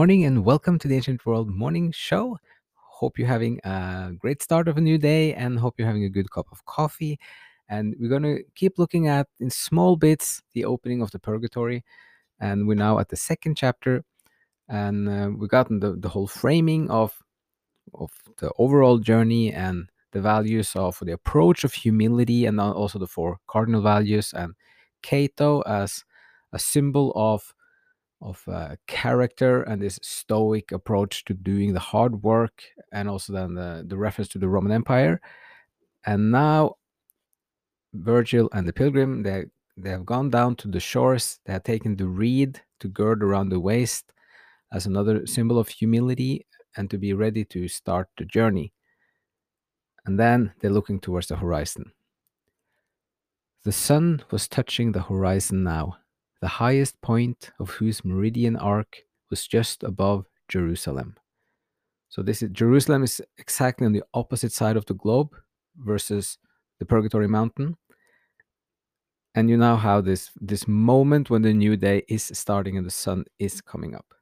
morning and welcome to the Ancient World Morning Show. Hope you're having a great start of a new day and hope you're having a good cup of coffee. And we're going to keep looking at, in small bits, the opening of the Purgatory. And we're now at the second chapter. And we've gotten the whole framing of the overall journey and the values of the approach of humility and also the four cardinal values. And Cato as a symbol of character and this stoic approach to doing the hard work, and also then the reference to the Roman Empire. And now Virgil and the pilgrim, they have gone down to the shores. They have taken the reed to gird around the waist as another symbol of humility and to be ready to start the journey. And then they're looking towards the horizon. The sun was touching the horizon now, the highest point of whose meridian arc was just above Jerusalem. So Jerusalem is exactly on the opposite side of the globe versus the Purgatory Mountain. And you now have this moment when the new day is starting and the sun is coming up.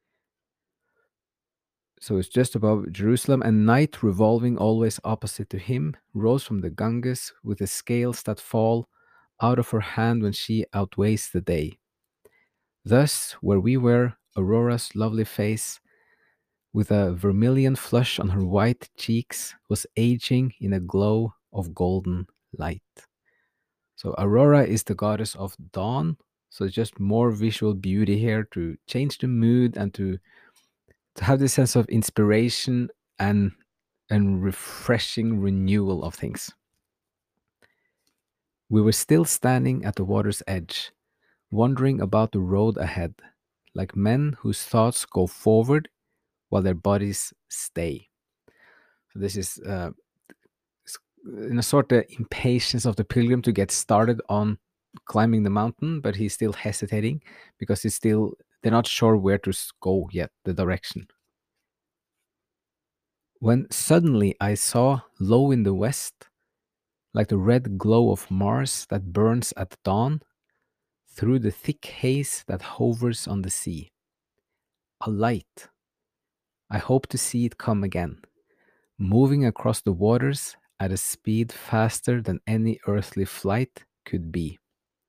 So it's just above Jerusalem, and night, revolving always opposite to him, rose from the Ganges with the scales that fall out of her hand when she outweighs the day. Thus, where we were, Aurora's lovely face, with a vermilion flush on her white cheeks, was aging in a glow of golden light. So Aurora is the goddess of dawn. So it's just more visual beauty here to change the mood and to have this sense of inspiration and refreshing renewal of things. We were still standing at the water's edge, wondering about the road ahead, like men whose thoughts go forward while their bodies stay. So this is in a sort of impatience of the pilgrim to get started on climbing the mountain, but he's still hesitating because they're not sure where to go yet, the direction. When suddenly I saw, low in the west, like the red glow of Mars that burns at dawn, through the thick haze that hovers on the sea, a light. I hope to see it come again, moving across the waters at a speed faster than any earthly flight could be.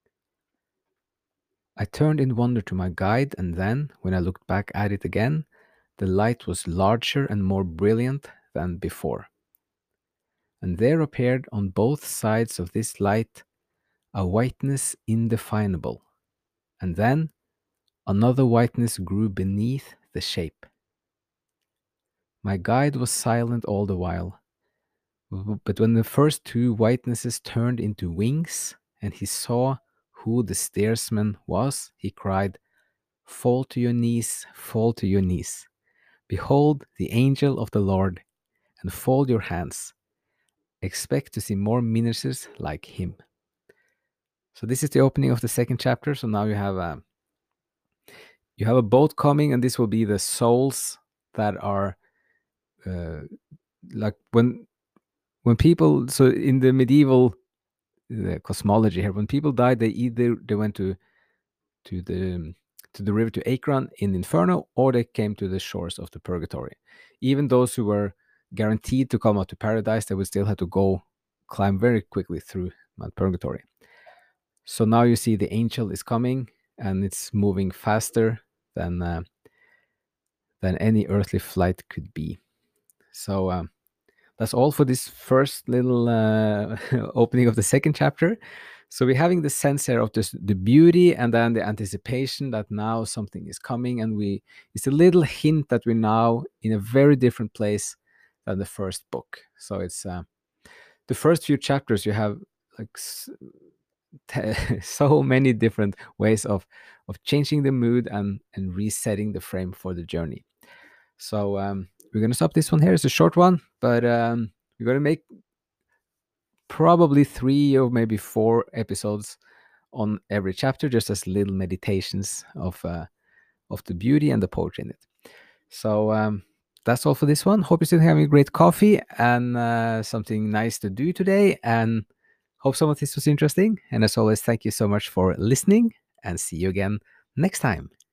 I turned in wonder to my guide, and then, when I looked back at it again, the light was larger and more brilliant than before. And there appeared on both sides of this light a whiteness indefinable. And then another whiteness grew beneath the shape. My guide was silent all the while, but when the first two whitenesses turned into wings, and he saw who the steersman was, he cried, fall to your knees, fall to your knees. Behold the angel of the Lord, and fold your hands. Expect to see more ministers like him. So this is the opening of the second chapter. So now you have a boat coming, and this will be the souls that are like when people. So in the medieval cosmology here, when people died, they went to the river, to Akron in Inferno, or they came to the shores of the Purgatory. Even those who were guaranteed to come out to paradise, they would still have to go climb very quickly through Mount Purgatory. So now you see the angel is coming, and it's moving faster than any earthly flight could be. So that's all for this first little opening of the second chapter. So we're having the sense here of the beauty, and then the anticipation that now something is coming, and it's a little hint that we're now in a very different place than the first book. So it's the first few chapters, you have like so many different ways of changing the mood and resetting the frame for the journey. So we're going to stop this one here. It's a short one, but we're going to make probably 3 or maybe 4 episodes on every chapter, just as little meditations of the beauty and the poetry in it. So that's all for this one. Hope you're still having a great coffee and something nice to do today, and hope some of this was interesting. And as always, thank you so much for listening, and see you again next time.